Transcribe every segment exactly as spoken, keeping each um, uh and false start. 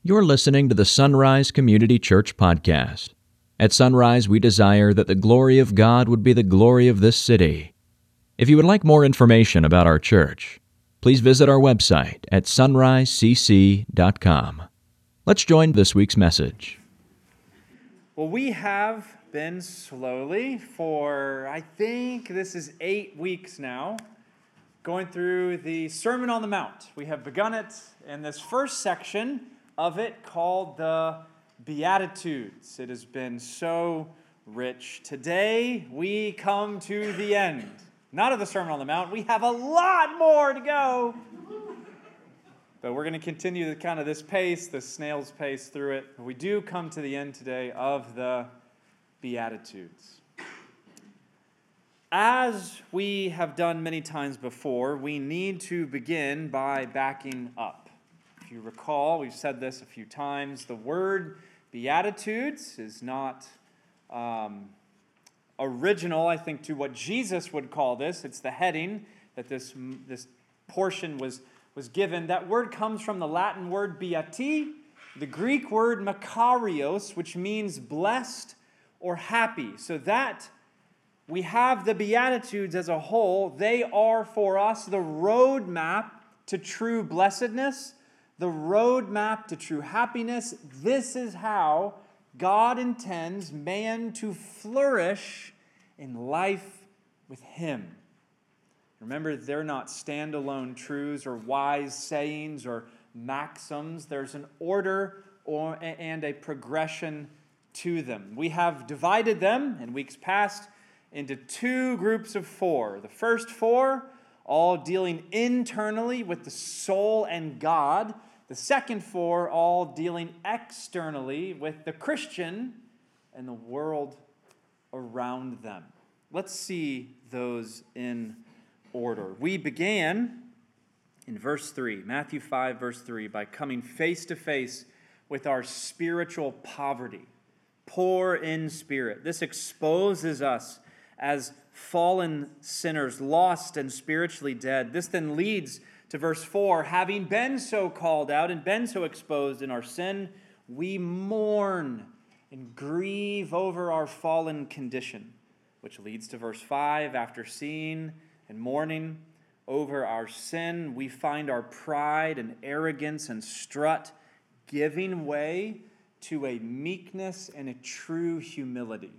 You're listening to the Sunrise Community Church podcast. At Sunrise, we desire that the glory of God would be the glory of this city. If you would like more information about our church, please visit our website at sunrise c c dot com. Let's join this week's message. Well, we have been slowly for, I think this is eight weeks now, going through the Sermon on the Mount. We have begun it in this first section of it called the Beatitudes. It has been so rich. Today, we come to the end. Not of the Sermon on the Mount. We have a lot more to go. But we're going to continue the, kind of this pace, the snail's pace through it. We do come to the end today of the Beatitudes. As we have done many times before, we need to begin by backing up. If you recall, we've said this a few times, the word Beatitudes is not um, original, I think, to what Jesus would call this. It's the heading that this, this portion was was given. That word comes from the Latin word beati, the Greek word makarios, which means blessed or happy. So that we have the Beatitudes as a whole. They are for us the roadmap to true blessedness, the roadmap to true happiness. This is how God intends man to flourish in life with Him. Remember, they're not standalone truths or wise sayings or maxims. There's an order or, and a progression to them. We have divided them in weeks past into two groups of four. The first four, all dealing internally with the soul and God. The second four, all dealing externally with the Christian and the world around them. Let's see those in order. We began in verse three, Matthew five, verse three, by coming face to face with our spiritual poverty, poor in spirit. This exposes us as fallen sinners, lost and spiritually dead. This then leads to verse four, having been so called out and been so exposed in our sin, we mourn and grieve over our fallen condition, which leads to verse five, after seeing and mourning over our sin, we find our pride and arrogance and strut giving way to a meekness and a true humility.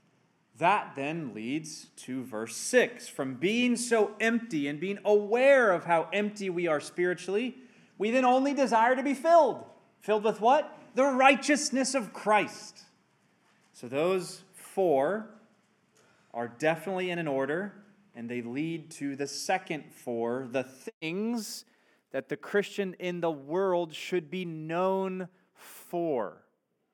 That then leads to verse six. From being so empty and being aware of how empty we are spiritually, we then only desire to be filled. Filled with what? The righteousness of Christ. So those four are definitely in an order. And they lead to the second four, the things that the Christian in the world should be known for.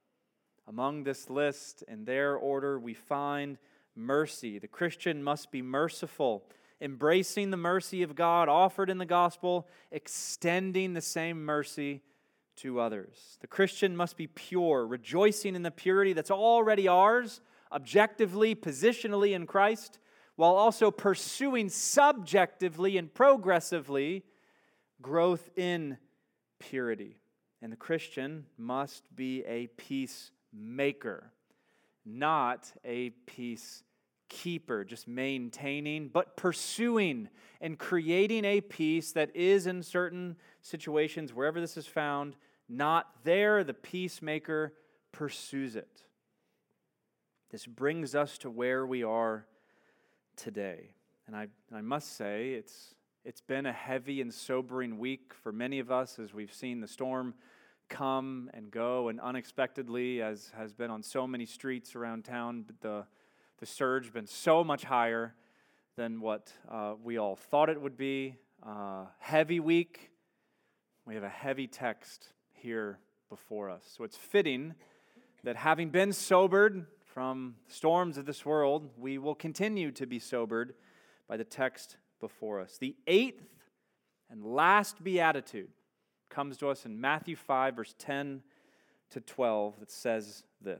Among this list, in their order, we find mercy. The Christian must be merciful, embracing the mercy of God offered in the gospel, extending the same mercy to others. The Christian must be pure, rejoicing in the purity that's already ours, objectively, positionally in Christ, while also pursuing subjectively and progressively growth in purity. And the Christian must be a peacemaker, not a peacekeeper, just maintaining, but pursuing and creating a peace that is in certain situations, wherever this is found, not there. The peacemaker pursues it. This brings us to where we are today. And I, I must say, it's it's been a heavy and sobering week for many of us as we've seen the storm come and go, and unexpectedly, as has been on so many streets around town, the, the surge been so much higher than what uh, we all thought it would be. Uh, heavy week. We have a heavy text here before us. So it's fitting that having been sobered from storms of this world, we will continue to be sobered by the text before us. The eighth and last beatitude comes to us in Matthew five, verse ten to twelve, that says this: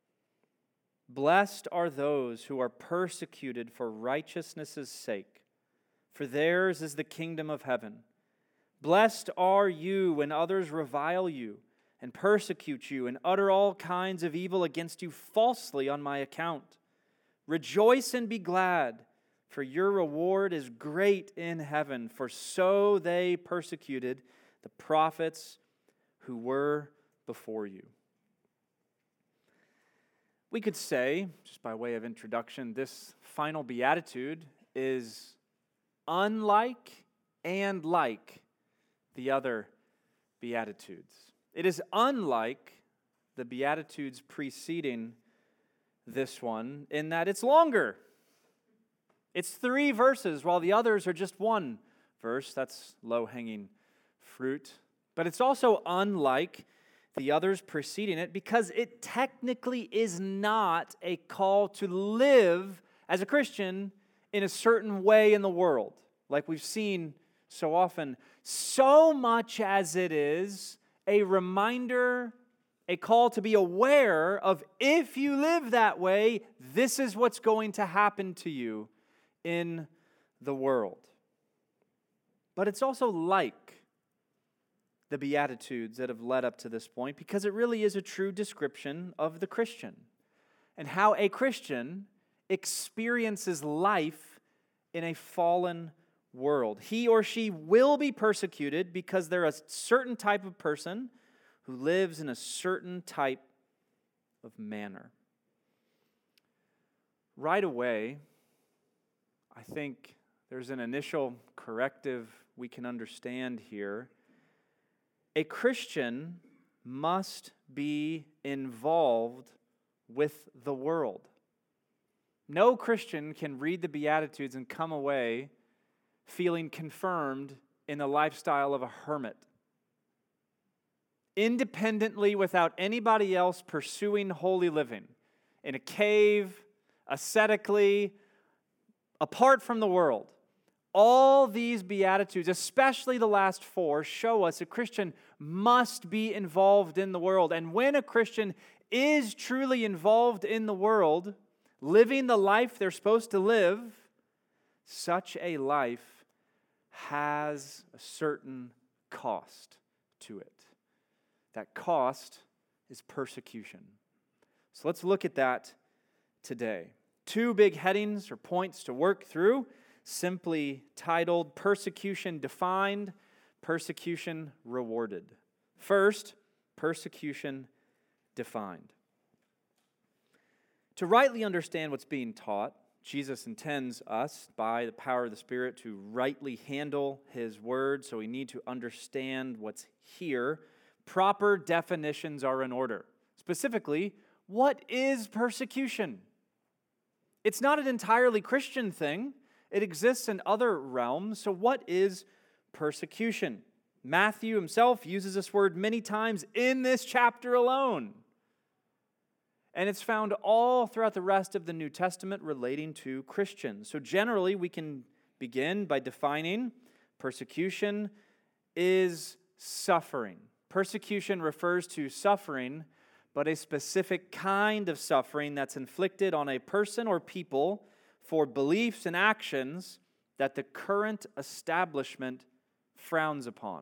Blessed are those who are persecuted for righteousness' sake, for theirs is the kingdom of heaven. Blessed are you when others revile you and persecute you and utter all kinds of evil against you falsely on my account. Rejoice and be glad, for your reward is great in heaven, for so they persecuted the prophets who were before you." We could say, just by way of introduction, this final beatitude is unlike and like the other beatitudes. It is unlike the beatitudes preceding this one in that it's longer. It's three verses, while the others are just one verse. That's low-hanging fruit. But it's also unlike the others preceding it because it technically is not a call to live as a Christian in a certain way in the world, like we've seen so often, so much as it is a reminder, a call to be aware of, if you live that way, this is what's going to happen to you in the world. But it's also like the Beatitudes that have led up to this point, because it really is a true description of the Christian and how a Christian experiences life in a fallen world. He or she will be persecuted because they're a certain type of person who lives in a certain type of manner. Right away, I think there's an initial corrective we can understand here. A Christian must be involved with the world. No Christian can read the Beatitudes and come away feeling confirmed in the lifestyle of a hermit, independently, without anybody else pursuing holy living, in a cave, ascetically, apart from the world. All these Beatitudes, especially the last four, show us a Christian must be involved in the world. And when a Christian is truly involved in the world, living the life they're supposed to live, such a life has a certain cost to it. That cost is persecution. So let's look at that today. Two big headings or points to work through, simply titled Persecution Defined, Persecution Rewarded. First, persecution defined. To rightly understand what's being taught, Jesus intends us, by the power of the Spirit, to rightly handle His Word, so we need to understand what's here. Proper definitions are in order. Specifically, what is persecution? It's not an entirely Christian thing. It exists in other realms. So what is persecution? Matthew himself uses this word many times in this chapter alone. And it's found all throughout the rest of the New Testament relating to Christians. So generally, we can begin by defining persecution is suffering. Persecution refers to suffering, but a specific kind of suffering that's inflicted on a person or people for beliefs and actions that the current establishment frowns upon.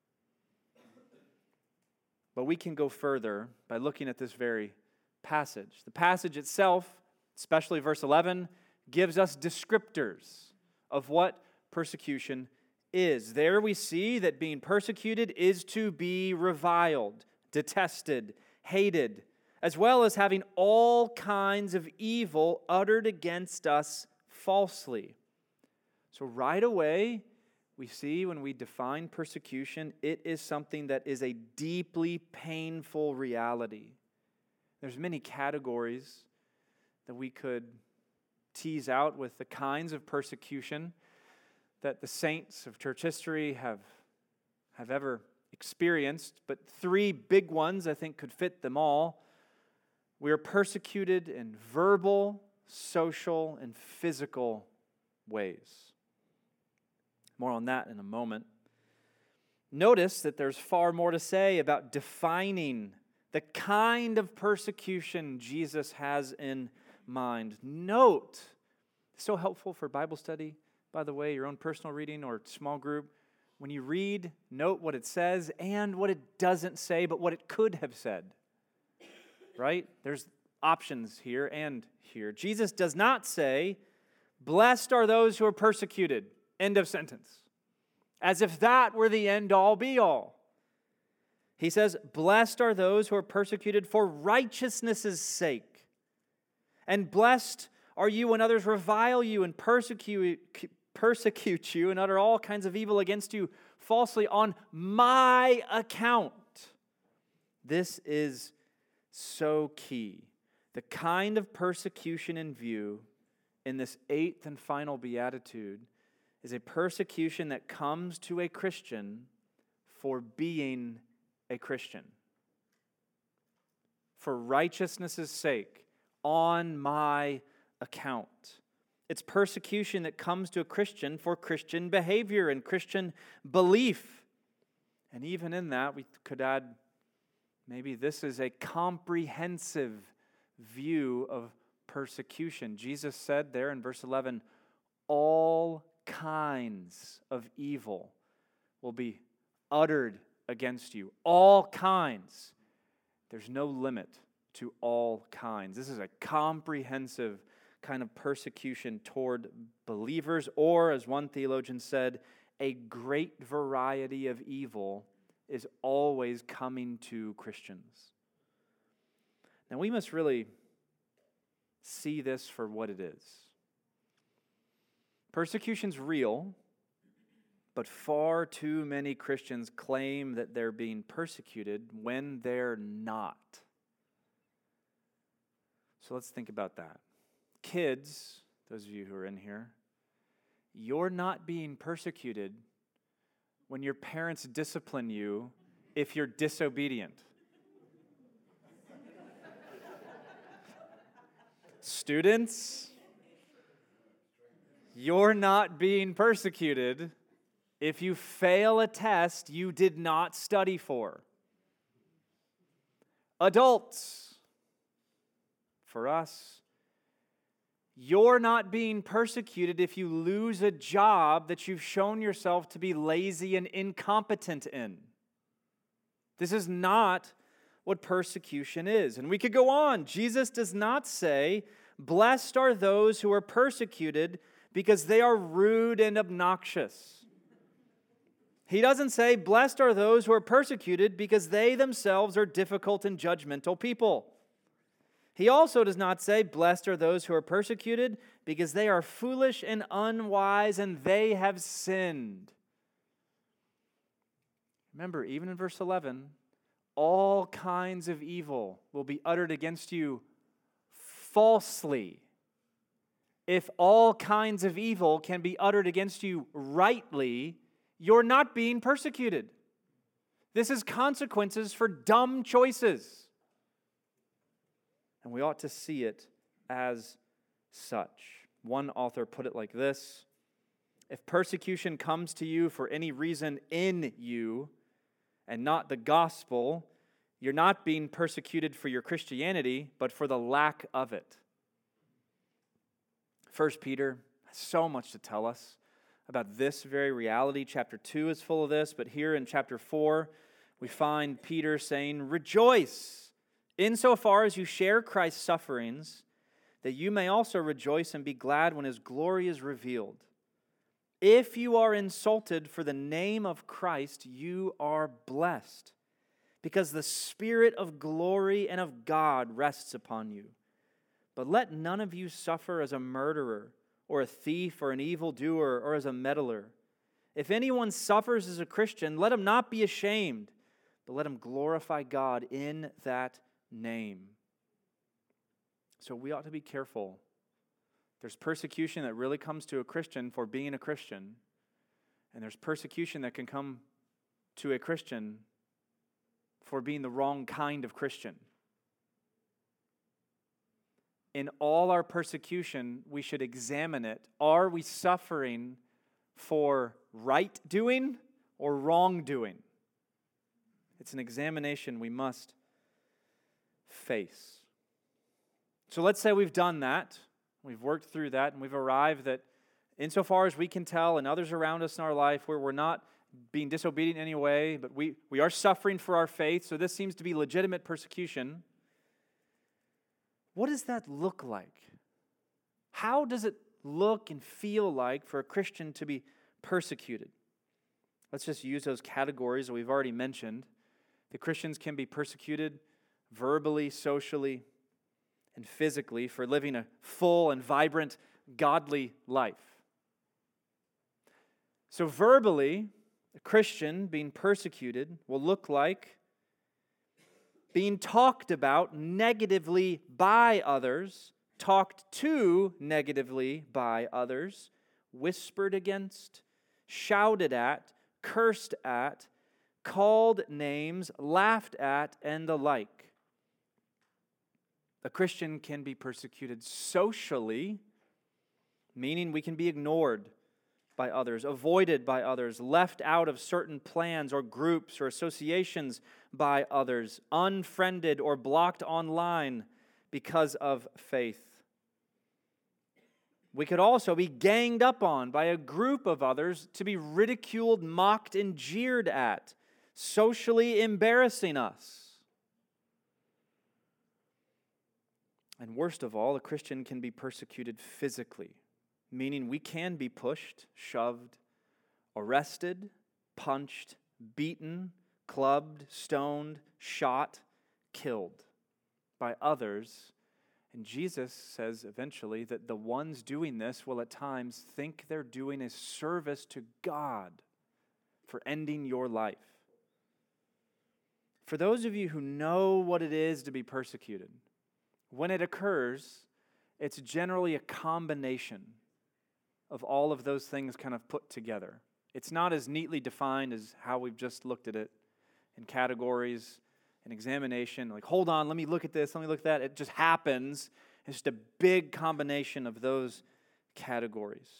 But we can go further by looking at this very passage. The passage itself, especially verse eleven, gives us descriptors of what persecution is. There we see that being persecuted is to be reviled, detested, hated, as well as having all kinds of evil uttered against us falsely. So right away, we see when we define persecution, it is something that is a deeply painful reality. There's many categories that we could tease out with the kinds of persecution that the saints of church history have, have ever experienced, but three big ones I think could fit them all. We are persecuted in verbal, social, and physical ways. More on that in a moment. Notice that there's far more to say about defining the kind of persecution Jesus has in mind. Note, so helpful for Bible study, by the way, your own personal reading or small group. when you read, note what it says and what it doesn't say, but what it could have said. Right? There's options here and here. Jesus does not say, blessed are those who are persecuted. End of sentence. As if that were the end all be all. He says, blessed are those who are persecuted for righteousness' sake. And blessed are you when others revile you and persecute persecute you and utter all kinds of evil against you falsely on my account. This is so key. The kind of persecution in view in this eighth and final beatitude is a persecution that comes to a Christian for being a Christian. For righteousness' sake, on my account. It's persecution that comes to a Christian for Christian behavior and Christian belief. And even in that, we could add, maybe this is a comprehensive view of persecution. Jesus said there in verse eleven, all kinds of evil will be uttered against you. All kinds. There's no limit to all kinds. This is a comprehensive kind of persecution toward believers, or as one theologian said, a great variety of evil is always coming to Christians. Now we must really see this for what it is. Persecution's real, but far too many Christians claim that they're being persecuted when they're not. So let's think about that. Kids, those of you who are in here, you're not being persecuted when your parents discipline you if you're disobedient. Students, you're not being persecuted if you fail a test you did not study for. Adults, for us, you're not being persecuted if you lose a job that you've shown yourself to be lazy and incompetent in. This is not what persecution is. And we could go on. Jesus does not say, blessed are those who are persecuted because they are rude and obnoxious. He doesn't say, blessed are those who are persecuted because they themselves are difficult and judgmental people. He also does not say, blessed are those who are persecuted because they are foolish and unwise and they have sinned. Remember, even in verse eleven, all kinds of evil will be uttered against you falsely. If all kinds of evil can be uttered against you rightly, you're not being persecuted. This is consequences for dumb choices. And we ought to see it as such. One author put it like this: if persecution comes to you for any reason in you and not the gospel, you're not being persecuted for your Christianity, but for the lack of it. First Peter has so much to tell us about this very reality. Chapter two is full of this, but here in chapter four, we find Peter saying, rejoice insofar as you share Christ's sufferings, that you may also rejoice and be glad when His glory is revealed. If you are insulted for the name of Christ, you are blessed, because the Spirit of glory and of God rests upon you. But let none of you suffer as a murderer, or a thief, or an evildoer, or as a meddler. If anyone suffers as a Christian, let him not be ashamed, but let him glorify God in that name. So we ought to be careful. There's persecution that really comes to a Christian for being a Christian, and there's persecution that can come to a Christian for being the wrong kind of Christian. In all our persecution, we should examine it. Are we suffering for right doing or wrong doing? It's an examination we must face. So let's say we've done that, we've worked through that, and we've arrived that insofar as we can tell and others around us in our life where we're not being disobedient in any way, but we, we are suffering for our faith, so this seems to be legitimate persecution. What does that look like? How does it look and feel like for a Christian to be persecuted? Let's just use those categories that we've already mentioned. The Christians can be persecuted verbally, socially, and physically for living a full and vibrant, godly life. So verbally, a Christian being persecuted will look like being talked about negatively by others, talked to negatively by others, whispered against, shouted at, cursed at, called names, laughed at, and the like. A Christian can be persecuted socially, meaning we can be ignored by others, avoided by others, left out of certain plans or groups or associations by others, unfriended or blocked online because of faith. We could also be ganged up on by a group of others to be ridiculed, mocked, and jeered at, socially embarrassing us. And worst of all, a Christian can be persecuted physically, meaning we can be pushed, shoved, arrested, punched, beaten, clubbed, stoned, shot, killed by others. And Jesus says eventually that the ones doing this will at times think they're doing a service to God for ending your life. For those of you who know what it is to be persecuted, when it occurs, it's generally a combination of all of those things kind of put together. It's not as neatly defined as how we've just looked at it in categories and examination. Like, hold on, let me look at this, let me look at that. It just happens. It's just a big combination of those categories.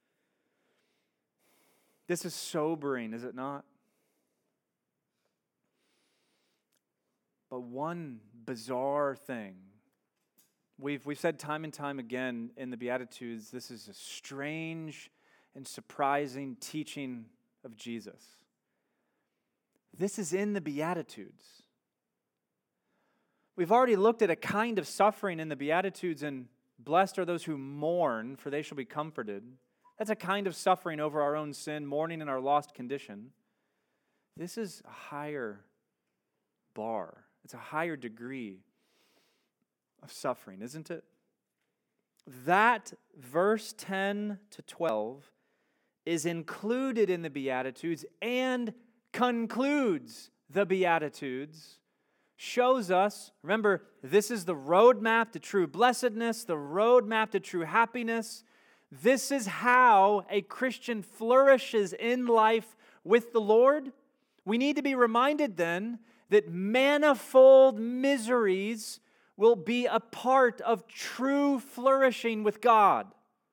This is sobering, is it not? But one bizarre thing, We've, we've said time and time again in the Beatitudes, this is a strange and surprising teaching of Jesus. This is in the Beatitudes. We've already looked at a kind of suffering in the Beatitudes, and blessed are those who mourn, for they shall be comforted. That's a kind of suffering over our own sin, mourning in our lost condition. This is a higher bar. It's a higher degree of suffering, isn't it? That verse ten to twelve is included in the Beatitudes and concludes the Beatitudes, shows us, remember, this is the roadmap to true blessedness, the roadmap to true happiness. This is how a Christian flourishes in life with the Lord. We need to be reminded then that manifold miseries will be a part of true flourishing with God.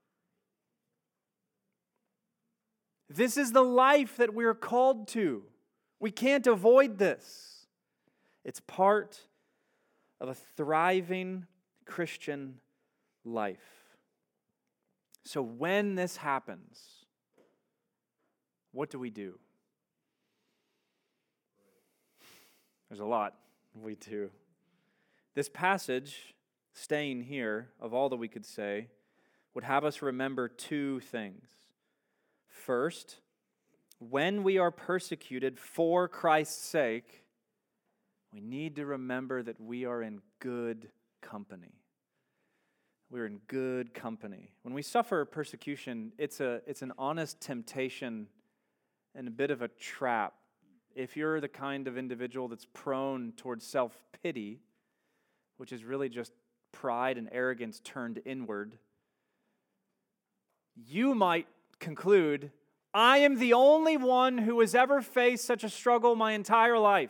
This is the life that we're called to. We can't avoid this. It's part of a thriving Christian life. So when this happens, what do we do? There's a lot we do. This passage, staying here, of all that we could say, would have us remember two things. First, when we are persecuted for Christ's sake, we need to remember that we are in good company. We're in good company. When we suffer persecution, it's a it's an honest temptation and a bit of a trap. If you're the kind of individual that's prone towards self-pity, which is really just pride and arrogance turned inward, you might conclude, I am the only one who has ever faced such a struggle my entire life.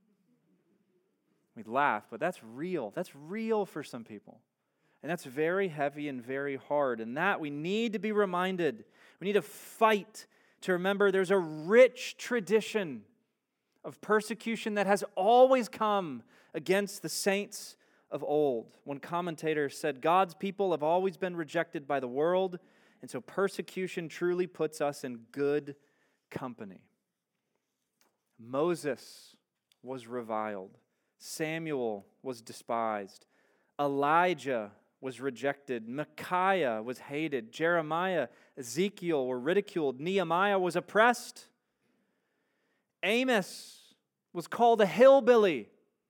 We laugh, but that's real. That's real for some people. And that's very heavy and very hard. And that we need to be reminded. We need to fight to remember there's a rich tradition of persecution that has always come against the saints of old. One commentator said, God's people have always been rejected by the world, and so persecution truly puts us in good company. Moses was reviled. Samuel was despised. Elijah was rejected. Micaiah was hated. Jeremiah, Ezekiel were ridiculed. Nehemiah was oppressed. Amos was called a hillbilly.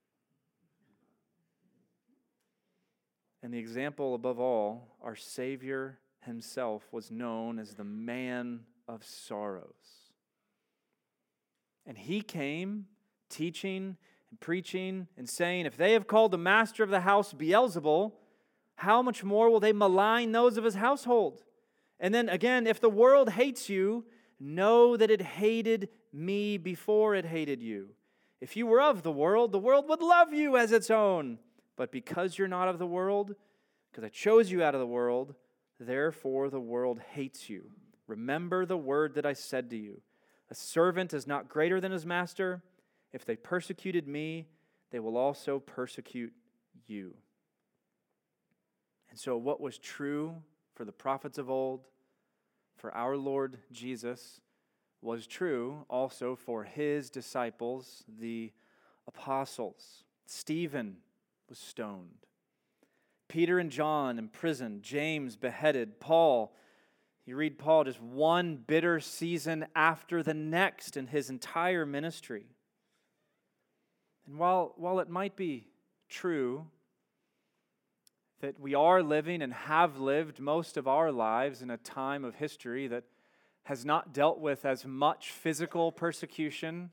And the example above all, our Savior himself was known as the man of sorrows. And he came teaching and preaching and saying, if they have called the master of the house Beelzebul, how much more will they malign those of his household? And then again, if the world hates you, know that it hated me before it hated you. If you were of the world, the world would love you as its own. But because you're not of the world, because I chose you out of the world, therefore the world hates you. Remember the word that I said to you. A servant is not greater than his master. If they persecuted me, they will also persecute you. And so what was true for the prophets of old, for our Lord Jesus, was true also for his disciples, the apostles. Stephen was stoned. Peter and John imprisoned. James beheaded. Paul, you read Paul just one bitter season after the next in his entire ministry. And while, while it might be true that we are living and have lived most of our lives in a time of history that has not dealt with as much physical persecution,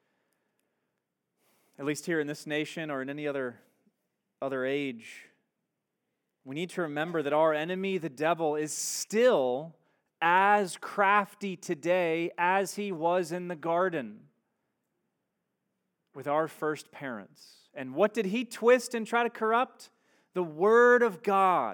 at least here in this nation or in any other, other age, we need to remember that our enemy, the devil, is still as crafty today as he was in the garden with our first parents. And what did he twist and try to corrupt? The Word of God.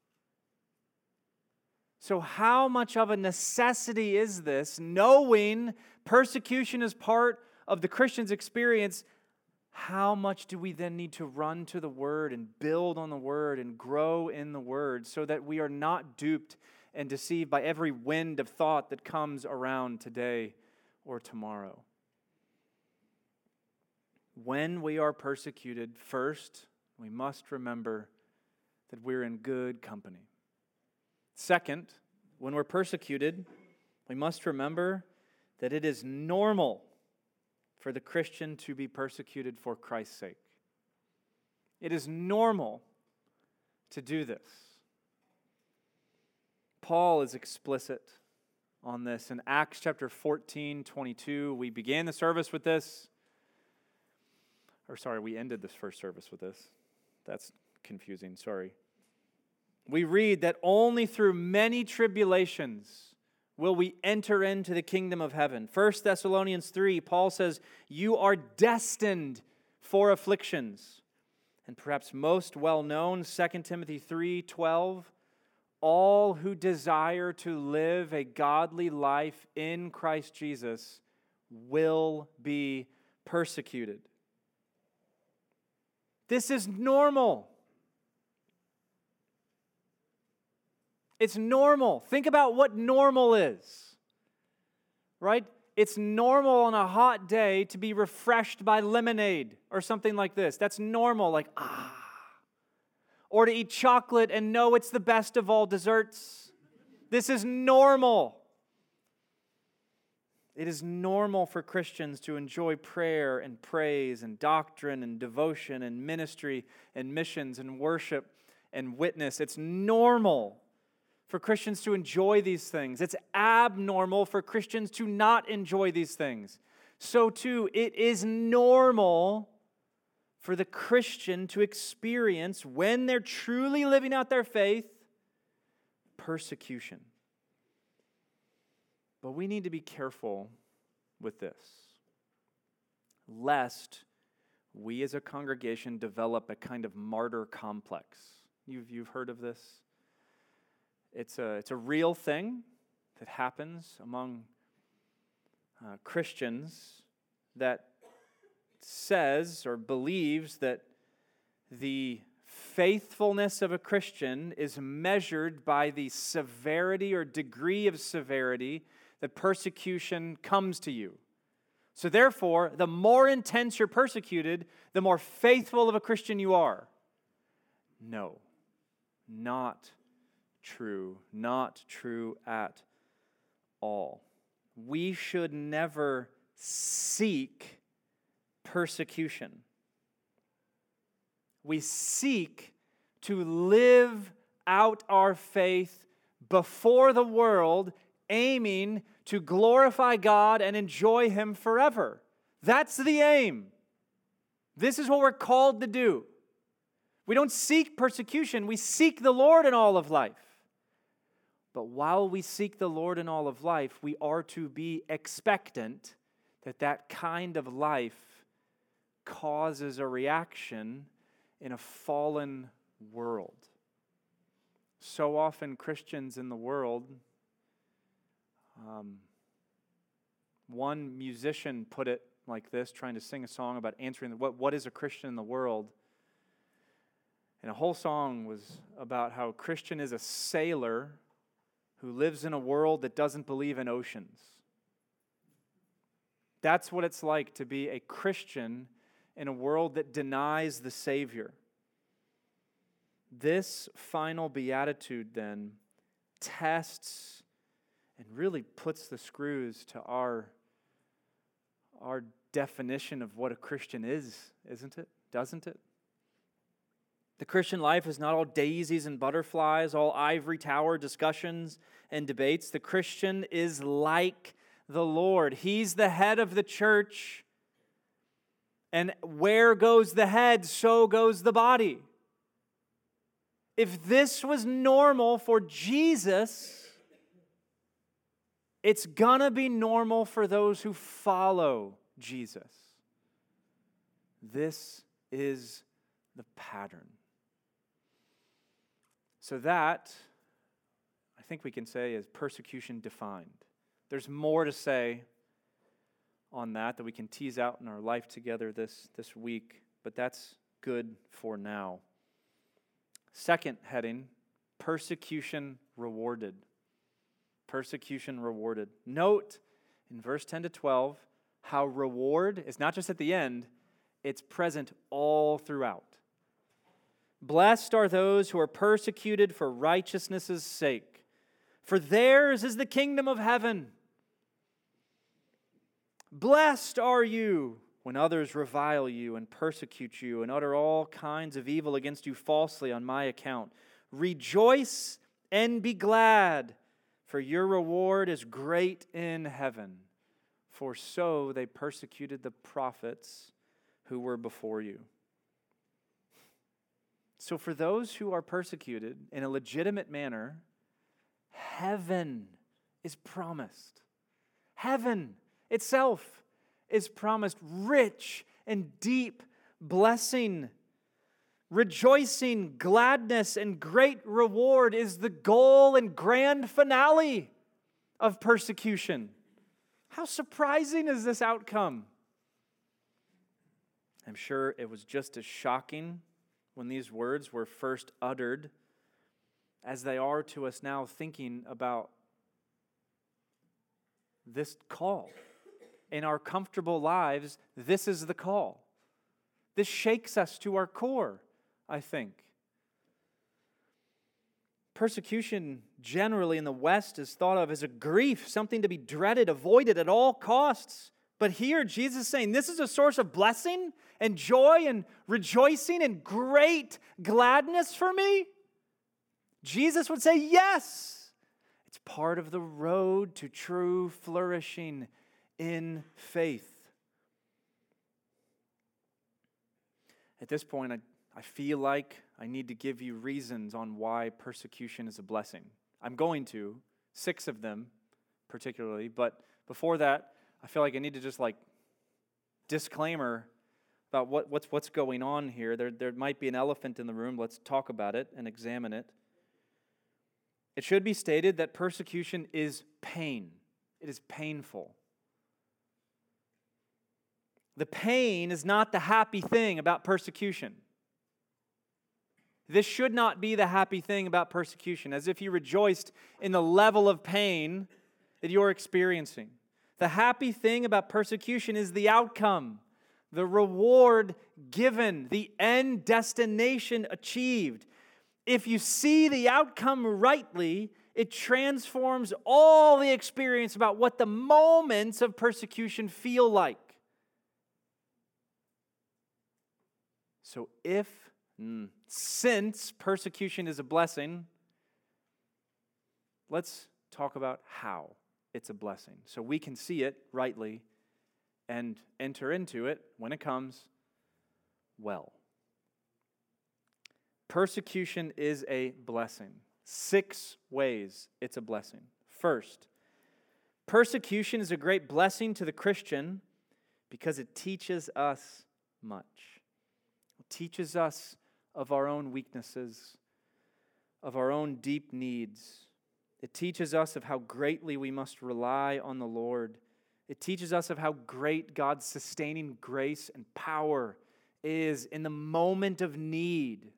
So how much of a necessity is this, knowing persecution is part of the Christian's experience? How much do we then need to run to the Word and build on the Word and grow in the Word so that we are not duped and deceived by every wind of thought that comes around today or tomorrow? When we are persecuted, first, we must remember that we're in good company. Second, when we're persecuted, we must remember that it is normal for the Christian to be persecuted for Christ's sake. It is normal to do this. Paul is explicit on this in Acts chapter fourteen, twenty-two. We began the service with this. Or sorry, we ended this first service with this. That's confusing, sorry. We read that only through many tribulations will we enter into the kingdom of heaven. First Thessalonians three, Paul says, you are destined for afflictions. And perhaps most well known, Second Timothy three twelve, all who desire to live a godly life in Christ Jesus will be persecuted. This is normal. It's normal. Think about what normal is, right? It's normal on a hot day to be refreshed by lemonade or something like this. That's normal, like, ah. Or to eat chocolate and know it's the best of all desserts. This is normal. It is normal for Christians to enjoy prayer and praise and doctrine and devotion and ministry and missions and worship and witness. It's normal for Christians to enjoy these things. It's abnormal for Christians to not enjoy these things. So too, it is normal for the Christian to experience, when they're truly living out their faith, persecution. But we need to be careful with this, lest we as a congregation develop a kind of martyr complex. You've, you've heard of this? It's a, it's a real thing that happens among uh, Christians that says or believes that the faithfulness of a Christian is measured by the severity or degree of severity that persecution comes to you, So therefore, the more intense you're persecuted, the more faithful of a Christian you are. No, not true. Not true at all. We should never seek persecution. We seek to live out our faith before the world, aiming to glorify God and enjoy Him forever. That's the aim. This is what we're called to do. We don't seek persecution, we seek the Lord in all of life. But while we seek the Lord in all of life, we are to be expectant that that kind of life causes a reaction in a fallen world. So often Christians in the world, um, one musician put it like this, trying to sing a song about answering the, what, what is a Christian in the world. And a whole song was about how a Christian is a sailor who lives in a world that doesn't believe in oceans. That's what it's like to be a Christian in a world that denies the Savior. This final beatitude then tests and really puts the screws to our, our definition of what a Christian is, isn't it? Doesn't it? The Christian life is not all daisies and butterflies, all ivory tower discussions and debates. The Christian is like the Lord. He's the head of the church. And where goes the head, so goes the body. If this was normal for Jesus, it's gonna be normal for those who follow Jesus. This is the pattern. So that, I think we can say, is persecution defined. There's more to say on that that we can tease out in our life together this, this week, but that's good for now. Second heading, persecution rewarded. Persecution rewarded. Note in verse ten to twelve how reward is not just at the end, it's present all throughout. Blessed are those who are persecuted for righteousness' sake, for theirs is the kingdom of heaven. Blessed are you when others revile you and persecute you and utter all kinds of evil against you falsely on my account. Rejoice and be glad, for your reward is great in heaven. For so they persecuted the prophets who were before you. So for those who are persecuted in a legitimate manner, heaven is promised. Heaven itself is promised, rich and deep blessing, rejoicing, gladness, and great reward is the goal and grand finale of persecution. How surprising is this outcome? I'm sure it was just as shocking when these words were first uttered as they are to us now thinking about this call. In our comfortable lives, this is the call. This shakes us to our core, I think. Persecution generally in the West is thought of as a grief, something to be dreaded, avoided at all costs. But here Jesus is saying this is a source of blessing and joy and rejoicing and great gladness for me. Jesus would say yes. It's part of the road to true flourishing in faith. At this point, I, I feel like I need to give you reasons on why persecution is a blessing. I'm going to, six of them particularly, but before that, I feel like I need to just like disclaimer about what, what's what's going on here. There, there might be an elephant in the room. Let's talk about it and examine it. It should be stated that persecution is pain. It is painful. The pain is not the happy thing about persecution. This should not be the happy thing about persecution, as if you rejoiced in the level of pain that you're experiencing. The happy thing about persecution is the outcome, the reward given, the end destination achieved. If you see the outcome rightly, it transforms all the experience about what the moments of persecution feel like. So if, mm, since persecution is a blessing, let's talk about how it's a blessing. So we can see it rightly and enter into it when it comes well. Persecution is a blessing. Six ways it's a blessing. First, persecution is a great blessing to the Christian because it teaches us much. It teaches us of our own weaknesses, of our own deep needs. It teaches us of how greatly we must rely on the Lord. It teaches us of how great God's sustaining grace and power is in the moment of need.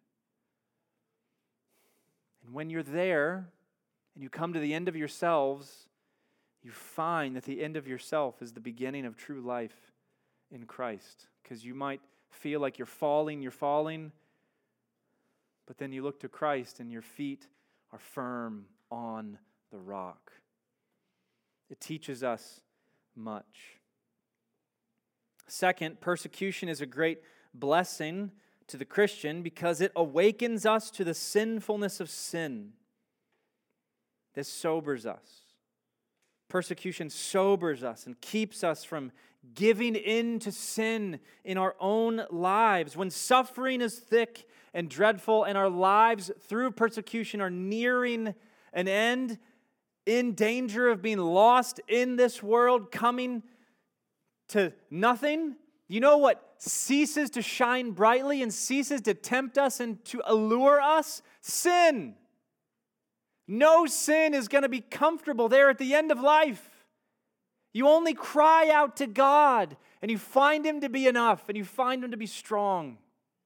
And when you're there and you come to the end of yourselves, you find that the end of yourself is the beginning of true life in Christ. Because you might feel like you're falling, you're falling, but then you look to Christ and your feet are firm on the rock. It teaches us much. Second, persecution is a great blessing to the Christian because it awakens us to the sinfulness of sin. This sobers us. Persecution sobers us and keeps us from giving in to sin in our own lives. When suffering is thick and dreadful and our lives through persecution are nearing an end, in danger of being lost in this world, coming to nothing, you know what ceases to shine brightly and ceases to tempt us and to allure us? Sin. No sin is going to be comfortable there at the end of life. You only cry out to God and you find Him to be enough and you find Him to be strong.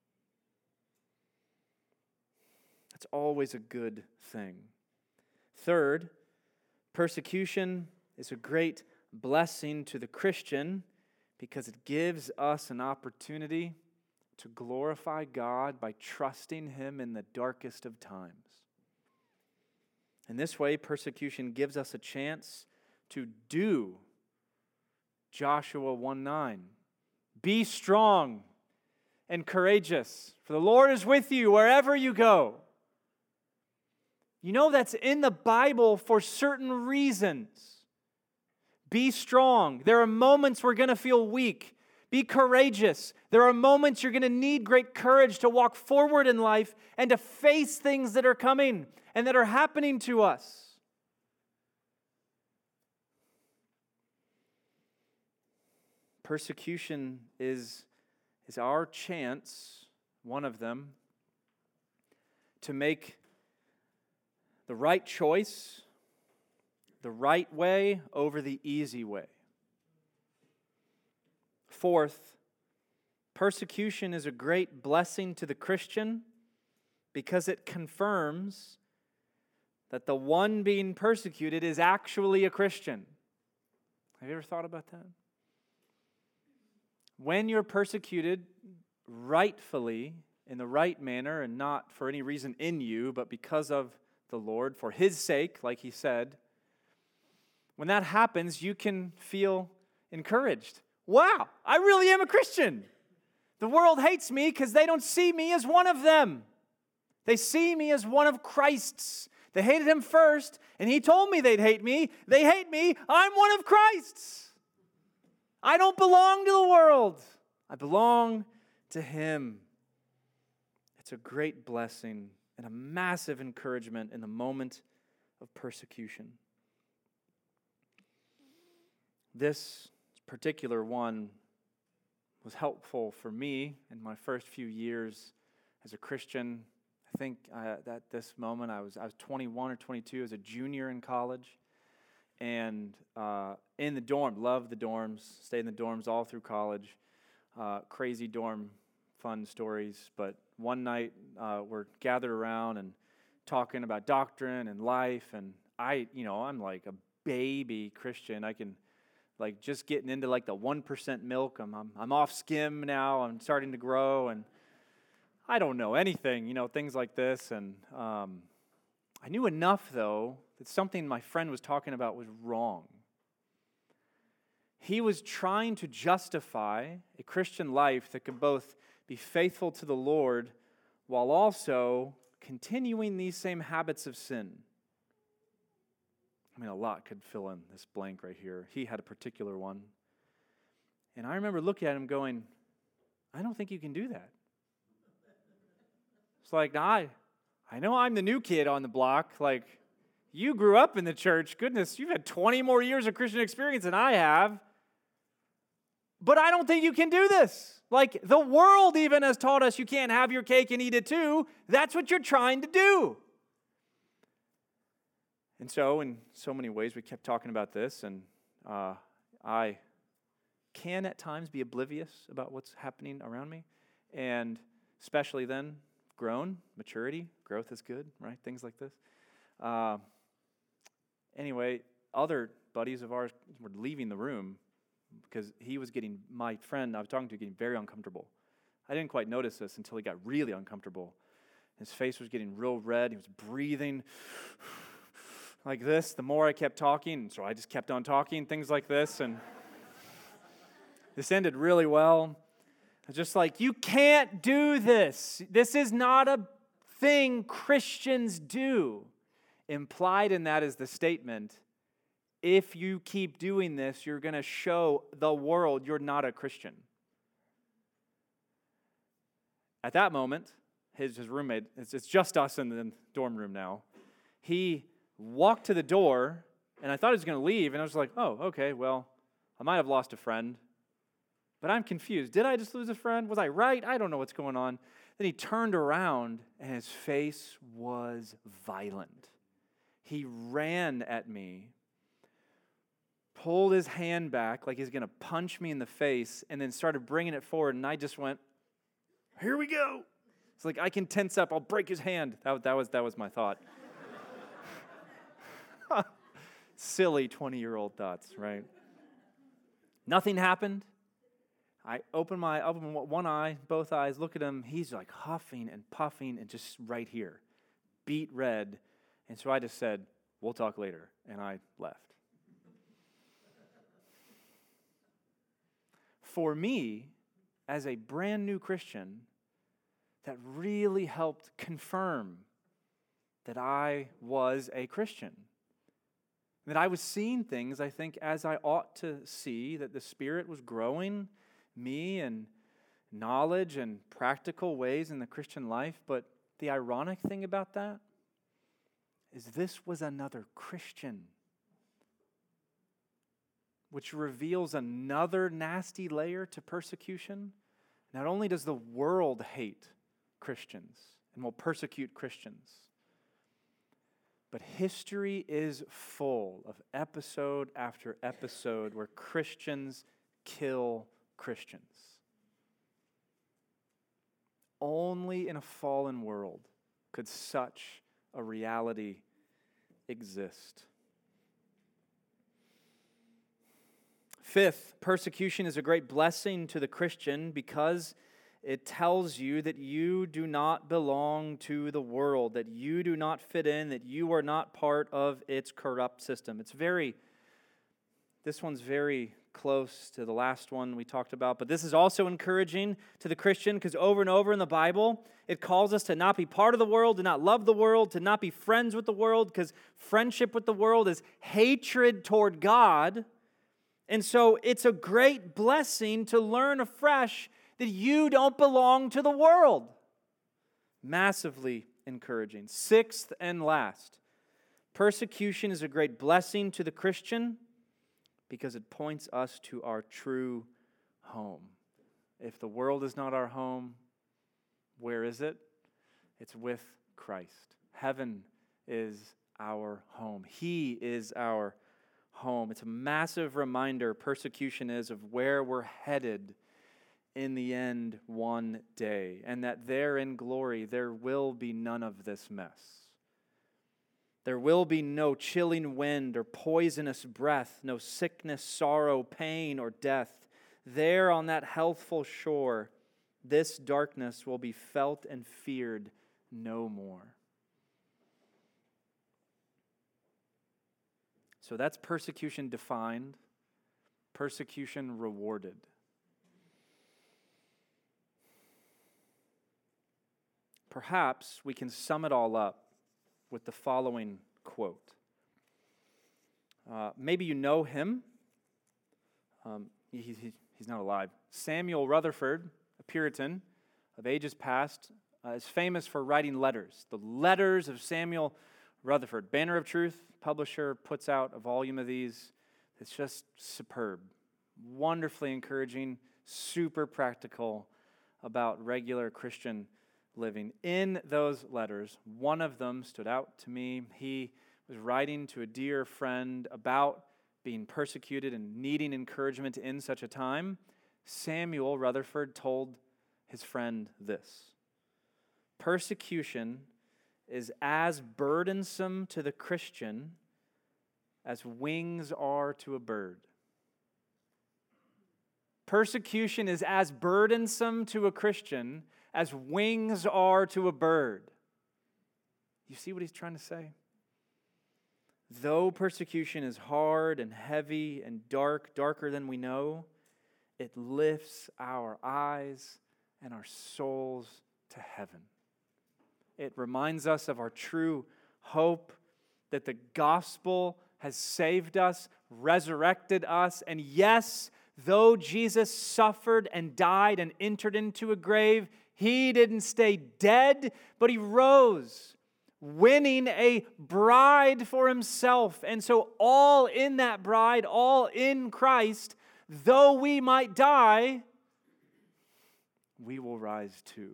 That's always a good thing. Third, persecution is a great blessing to the Christian because it gives us an opportunity to glorify God by trusting Him in the darkest of times. In this way, persecution gives us a chance to do Joshua one nine. Be strong and courageous, for the Lord is with you wherever you go. You know that's in the Bible for certain reasons. Be strong. There are moments we're going to feel weak. Be courageous. There are moments you're going to need great courage to walk forward in life and to face things that are coming and that are happening to us. Persecution is, is our chance, one of them, to make the right choice, the right way over the easy way. Fourth, persecution is a great blessing to the Christian because it confirms that the one being persecuted is actually a Christian. Have you ever thought about that? When you're persecuted rightfully, in the right manner, and not for any reason in you, but because of the Lord, for His sake, like He said, when that happens, you can feel encouraged. Wow, I really am a Christian. The world hates me because they don't see me as one of them. They see me as one of Christ's. They hated Him first, and He told me they'd hate me. They hate me. I'm one of Christ's. I don't belong to the world. I belong to Him. It's a great blessing and a massive encouragement in the moment of persecution. This particular one was helpful for me in my first few years as a Christian. I think uh, at this moment I was I was twenty-one or twenty-two, as a junior in college, and uh, in the dorm, loved the dorms, stayed in the dorms all through college. Uh, crazy dorm, fun stories. But one night uh, we're gathered around and talking about doctrine and life, and I, you know, I'm like a baby Christian. I can like just getting into like the one percent milk. I'm, I'm, I'm off skim now. I'm starting to grow, and I don't know anything, you know, things like this. And um, I knew enough, though, that something my friend was talking about was wrong. He was trying to justify a Christian life that could both be faithful to the Lord while also continuing these same habits of sin. I mean, a lot could fill in this blank right here. He had a particular one. And I remember looking at him going, I don't think you can do that. It's like, I, I know I'm the new kid on the block. Like, you grew up in the church. Goodness, you've had twenty more years of Christian experience than I have. But I don't think you can do this. Like, the world even has taught us you can't have your cake and eat it too. That's what you're trying to do. And so, in so many ways, we kept talking about this, and uh, I can at times be oblivious about what's happening around me, and especially then, grown, maturity, growth is good, right? Things like this. Uh, anyway, other buddies of ours were leaving the room because he was getting, my friend I was talking to, getting very uncomfortable. I didn't quite notice this until he got really uncomfortable. His face was getting real red. He was breathing like this. The more I kept talking, so I just kept on talking, things like this, and this ended really well. Just like, you can't do this. This is not a thing Christians do. Implied in that is the statement, if you keep doing this, you're going to show the world you're not a Christian. At that moment, his, his roommate, it's, it's just us in the dorm room now, he walked to the door, and I thought he was going to leave, and I was like, oh, okay, well, I might have lost a friend. But I'm confused. Did I just lose a friend? Was I right? I don't know what's going on. Then he turned around, and his face was violent. He ran at me, pulled his hand back like he's going to punch me in the face, and then started bringing it forward, and I just went, here we go. It's like, I can tense up. I'll break his hand. That, that was, that was my thought. Silly twenty-year-old thoughts, right? Nothing happened. I open my open one eye, both eyes, look at him. He's like huffing and puffing and just right here, beet red. And so I just said, we'll talk later. And I left. For me, as a brand new Christian, that really helped confirm that I was a Christian. That I was seeing things, I think, as I ought to see, that the Spirit was growing me and knowledge and practical ways in the Christian life. But the ironic thing about that is this was another Christian, which reveals another nasty layer to persecution. Not only does the world hate Christians and will persecute Christians, but history is full of episode after episode where Christians kill Christians. Only in a fallen world could such a reality exist. Fifth, persecution is a great blessing to the Christian because it tells you that you do not belong to the world, that you do not fit in, that you are not part of its corrupt system. It's very, this one's very close to the last one we talked about, but this is also encouraging to the Christian because over and over in the Bible, it calls us to not be part of the world, to not love the world, to not be friends with the world, because friendship with the world is hatred toward God. And so it's a great blessing to learn afresh that you don't belong to the world. Massively encouraging. Sixth and last, persecution is a great blessing to the Christian because it points us to our true home. If the world is not our home, where is it? It's with Christ. Heaven is our home. He is our home. It's a massive reminder, persecution is, of where we're headed in the end one day, and that there in glory there will be none of this mess. There will be no chilling wind or poisonous breath, no sickness, sorrow, pain, or death. There on that healthful shore, this darkness will be felt and feared no more. So that's persecution defined, persecution rewarded. Perhaps we can sum it all up with the following quote. Uh, maybe you know him. Um, he, he, he's not alive. Samuel Rutherford, a Puritan of ages past, uh, is famous for writing letters. The Letters of Samuel Rutherford. Banner of Truth, publisher, puts out a volume of these. It's just superb. Wonderfully encouraging, super practical about regular Christian living. In those letters, one of them stood out to me. He was writing to a dear friend about being persecuted and needing encouragement in such a time. Samuel Rutherford told his friend this: persecution is as burdensome to the Christian as wings are to a bird. Persecution is as burdensome to a Christian as wings are to a bird. You see what he's trying to say? Though persecution is hard and heavy and dark, darker than we know, it lifts our eyes and our souls to heaven. It reminds us of our true hope, that the gospel has saved us, resurrected us, and yes, though Jesus suffered and died and entered into a grave, he didn't stay dead, but he rose, winning a bride for himself. And so all in that bride, all in Christ, though we might die, we will rise too.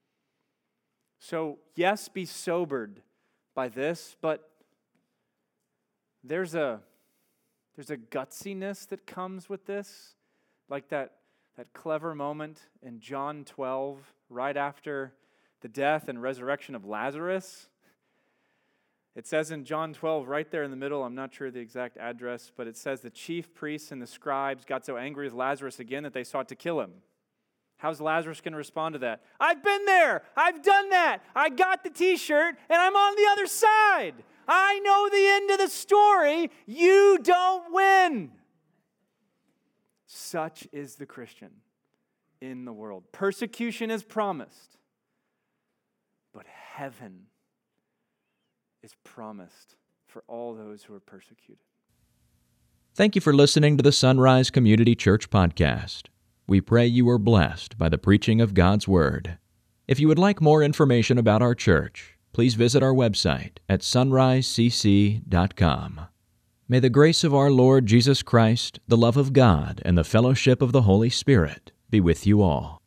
So yes, be sobered by this, but there's a there's a gutsiness that comes with this, like that, that clever moment in John twelve, right after the death and resurrection of Lazarus. It says in John twelve, right there in the middle, I'm not sure the exact address, but it says the chief priests and the scribes got so angry with Lazarus again that they sought to kill him. How's Lazarus going to respond to that? I've been there. I've done that. I got the t-shirt and I'm on the other side. I know the end of the story. You don't win. Such is the Christian in the world. Persecution is promised, but heaven is promised for all those who are persecuted. Thank you for listening to the Sunrise Community Church podcast. We pray you are blessed by the preaching of God's Word. If you would like more information about our church, please visit our website at sunrise c c dot com. May the grace of our Lord Jesus Christ, the love of God, and the fellowship of the Holy Spirit be with you all.